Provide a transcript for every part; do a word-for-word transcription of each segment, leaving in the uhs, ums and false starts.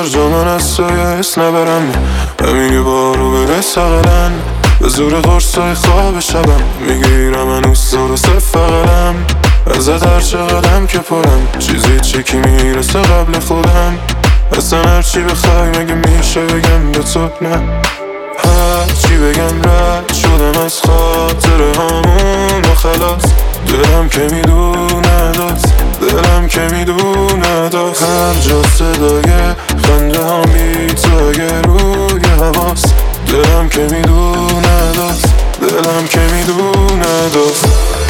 هر جا من از تو یه حس نبرم، همین یه بارو بده سقلن به زور قرصای خواب شبم میگیرم هنوز درسته فقرم ازت هر چقدرم که پرم چیزی چی که میرسه قبل خودم اصلا هرچی بخوای مگه میشه بگم به تو نه هر چی بگم رد شدم از خاطر همون و خلاص دلم که میدونه داست دلم که میدونه داست هر جا صدای خنده هم بی تو اگه روی هواست دلم که میدونه داست دلم که میدونه داست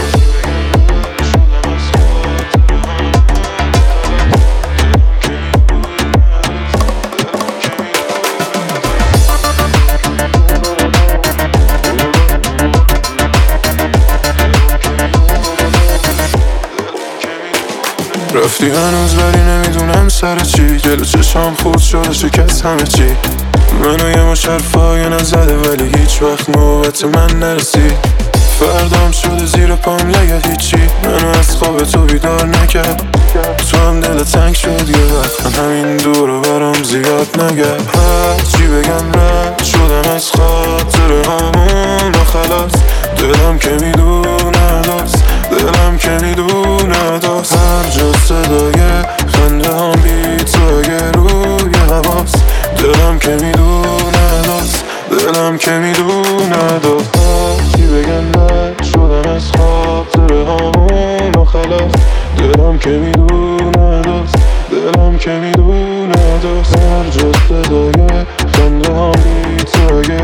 رفتی هنوز ولی نمیدونم سر چی جلو چشام خورد شده شکست همه چی منو یه مش حرفای نزده ولی هیچ وقت نوبت من نرسید فردام شده زیر پام لگه هیچی منو از خواب تو بیدار نکرد تو هم دل تنگ شد یه وقت همین دورو برام زیاد نگرد هر چی بگم رد شدم از خاطر همون و خلاص دلم که میدونه داست دلم که میدونه داست هر جا صدای خنده هم بی تو اگه روی هواست دلم که میدونه داست دلم که میدونه داست هر چی بگم رد شدم از خاطر همون و خلاص دلم که میدونه داست دلم که میدونه داست هر جا صدای خنده هم بی تو اگه